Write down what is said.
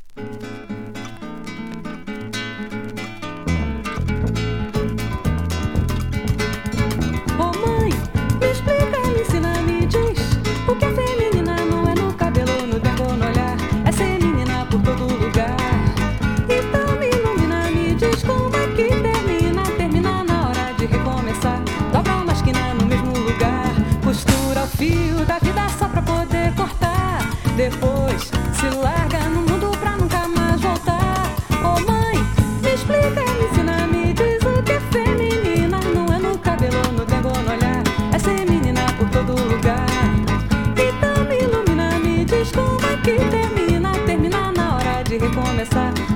Ô mãe, me explica, me ensina, me diz o que é feminina, não é no cabelo, no tempo, no olhar, é ser menina por todo lugar. Então me ilumina, me diz como é que termina, termina na hora de recomeçar. Dobra uma esquina no mesmo lugar, costura o fio da vida só pra poder cortar. Depois se larga no mundo pra nunca mais voltar. Ô mãe, me explica, me ensina, me diz o que é feminina, não é no cabelo, no tempo, no olhar, é ser menina por todo lugar. Então me ilumina, me diz como é que termina, termina na hora de recomeçar.